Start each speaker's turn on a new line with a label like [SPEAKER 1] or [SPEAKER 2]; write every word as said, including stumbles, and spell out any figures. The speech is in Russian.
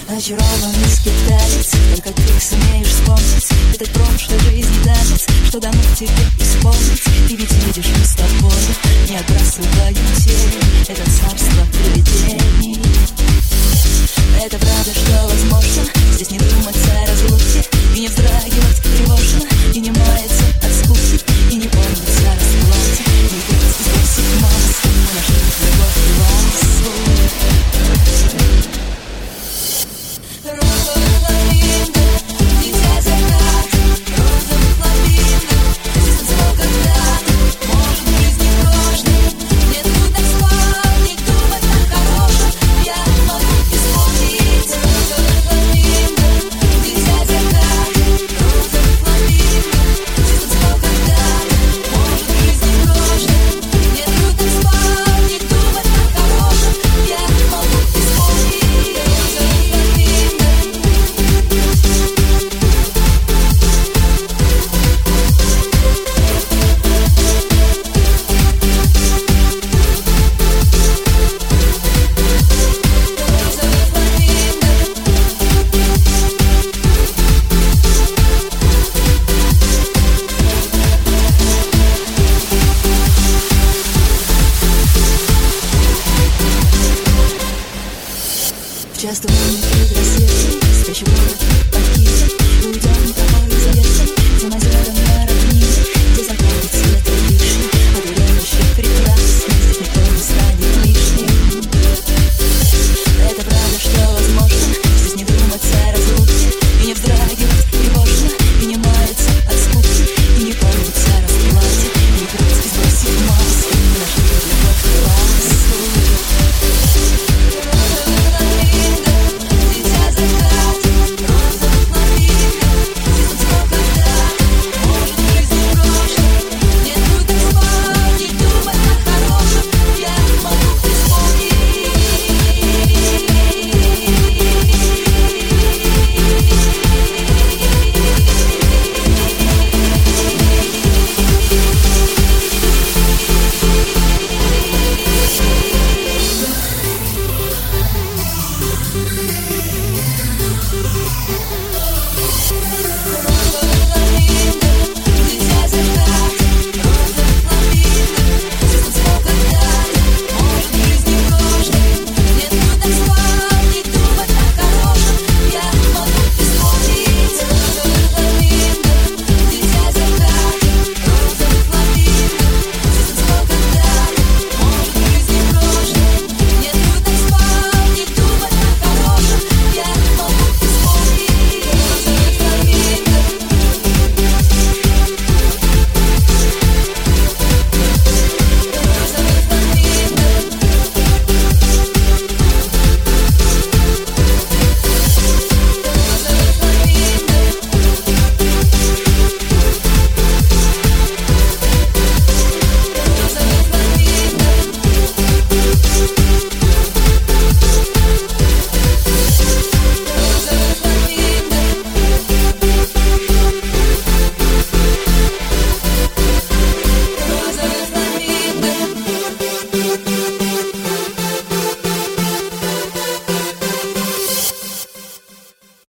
[SPEAKER 1] Очарованный скиталец, только ты сумеешь вспомнить этот прошлой жизни танец, что дано тебе исполнить. Ты ведь видишь, мы с тобой не отбрасываем тень, это царство привидений. Это правда, что возможно здесь не думать о разлуке, и не вздрагивать тревожно, и не маяться от скуки, и не помнить о расплате, не быть сбросить маску, мы нашли любовь и ласку. Розовый фламинго, дитя заката, розовый фламинго, здесь танцевал когда-то, может, жизнь не прожита, мне трудно вспомнить, думать о хорошем, я могу исполнить. Розовый фламинго, дитя заката, розовый фламинго, здесь танцевал когда-то, может, жизнь не прожита, мне трудно вспомнить, думать о хорошем, я могу исполнить. Часто мы предрассветы, спящий город покинем, уйдем тобой за ветром, за озером на равнине, где заходит свет.